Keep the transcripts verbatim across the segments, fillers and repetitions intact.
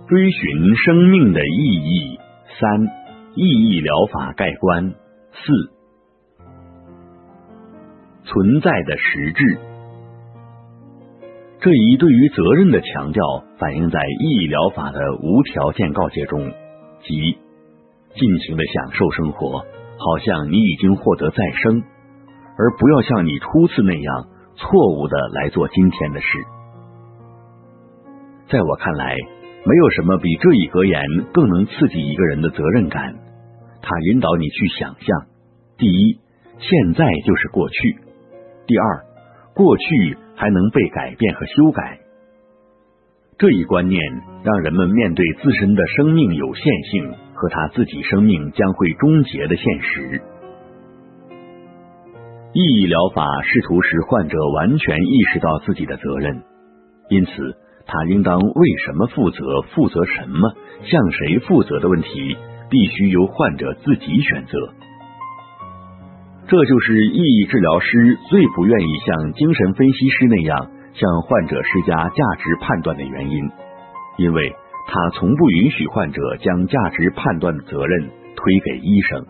追寻生命的意义。三、意义疗法概观。四、存在的实质。这一对于责任的强调反映在意义疗法的无条件告诫中，即尽情的享受生活，好像你已经获得再生，而不要像你初次那样错误的来做今天的事。在我看来，没有什么比这一格言更能刺激一个人的责任感。它引导你去想象：第一，现在就是过去；第二，过去还能被改变和修改。这一观念让人们面对自身的生命有限性和他自己生命将会终结的现实。意义疗法试图使患者完全意识到自己的责任，因此他应当为什么负责、负责什么、向谁负责的问题必须由患者自己选择。这就是意义治疗师最不愿意像精神分析师那样向患者施加价值判断的原因，因为他从不允许患者将价值判断的责任推给医生。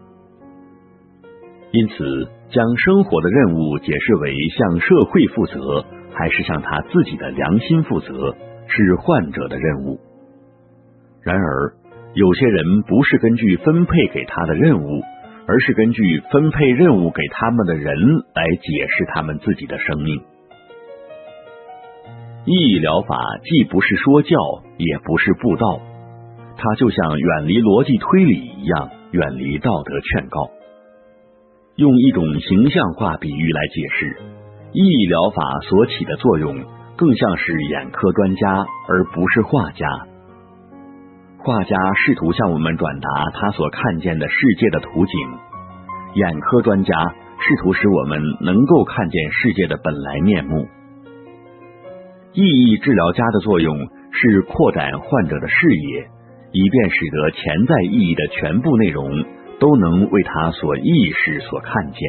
因此，将生活的任务解释为向社会负责还是向他自己的良心负责，是患者的任务。然而，有些人不是根据分配给他的任务，而是根据分配任务给他们的人来解释他们自己的生命。意义疗法既不是说教，也不是布道，它就像远离逻辑推理一样，远离道德劝告。用一种形象化比喻来解释，意义疗法所起的作用更像是眼科专家，而不是画家。画家试图向我们转达他所看见的世界的图景，眼科专家试图使我们能够看见世界的本来面目。意义治疗家的作用是扩展患者的视野，以便使得潜在意义的全部内容都能为他所意识、所看见。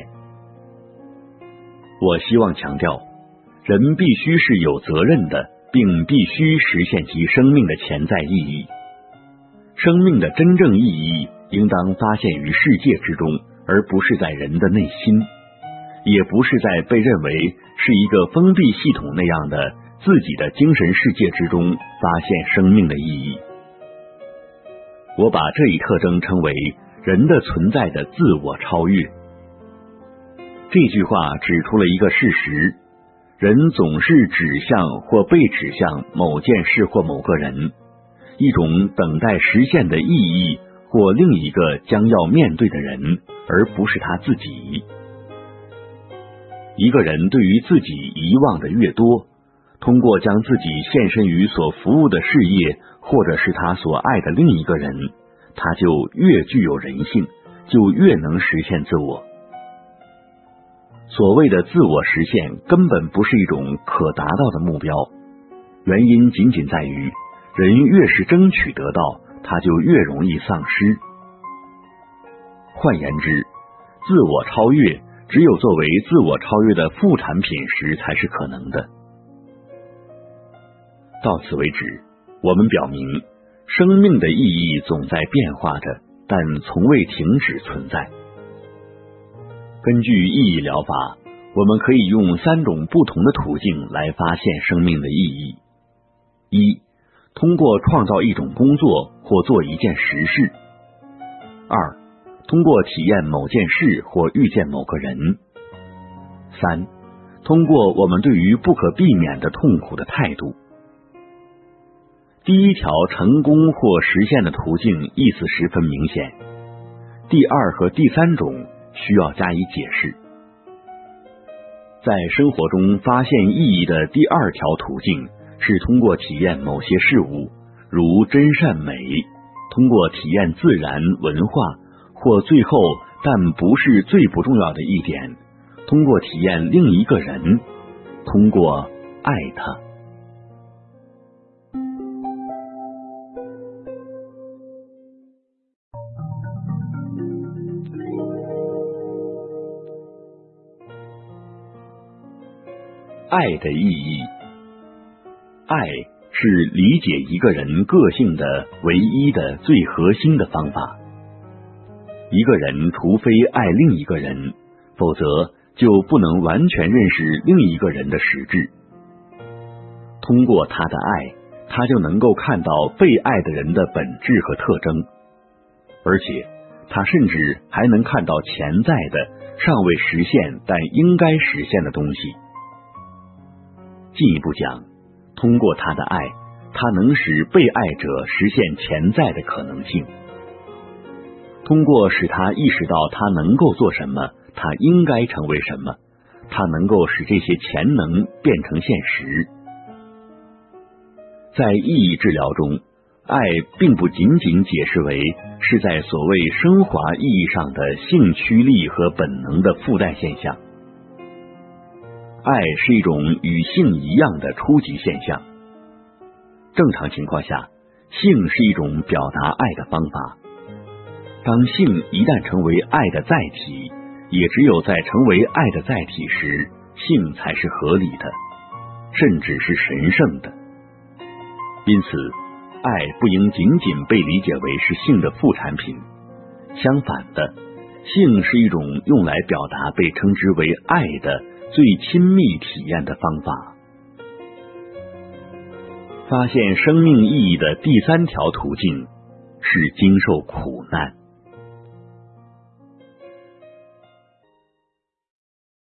我希望强调，人必须是有责任的，并必须实现其生命的潜在意义。生命的真正意义应当发现于世界之中，而不是在人的内心，也不是在被认为是一个封闭系统那样的自己的精神世界之中发现生命的意义。我把这一特征称为人的存在的自我超越。这句话指出了一个事实：人总是指向或被指向某件事或某个人，一种等待实现的意义或另一个将要面对的人，而不是他自己。一个人对于自己遗忘的越多，通过将自己献身于所服务的事业，或者是他所爱的另一个人，他就越具有人性，就越能实现自我。所谓的自我实现根本不是一种可达到的目标，原因仅仅在于人越是争取得到，他就越容易丧失。换言之，自我超越只有作为自我超越的副产品时才是可能的。到此为止，我们表明生命的意义总在变化着，但从未停止存在。根据意义疗法，我们可以用三种不同的途径来发现生命的意义。一、通过创造一种工作或做一件实事。二、通过体验某件事或遇见某个人。三、通过我们对于不可避免的痛苦的态度。第一条成功或实现的途径意思十分明显，第二和第三种需要加以解释。在生活中发现意义的第二条途径是通过体验某些事物，如真善美，通过体验自然文化，或最后但不是最不重要的一点，通过体验另一个人，通过爱他。爱的意义。爱是理解一个人个性的唯一的最核心的方法。一个人除非爱另一个人，否则就不能完全认识另一个人的实质。通过他的爱，他就能够看到被爱的人的本质和特征，而且他甚至还能看到潜在的尚未实现但应该实现的东西。进一步讲，通过他的爱，他能使被爱者实现潜在的可能性。通过使他意识到他能够做什么，他应该成为什么，他能够使这些潜能变成现实。在意义治疗中，爱并不仅仅解释为是在所谓升华意义上的性驱力和本能的附带现象。爱是一种与性一样的初级现象。正常情况下，性是一种表达爱的方法。当性一旦成为爱的载体，也只有在成为爱的载体时，性才是合理的，甚至是神圣的。因此，爱不应仅仅被理解为是性的副产品，相反的，性是一种用来表达被称之为爱的最亲密体验的方法。发现生命意义的第三条途径是经受苦难。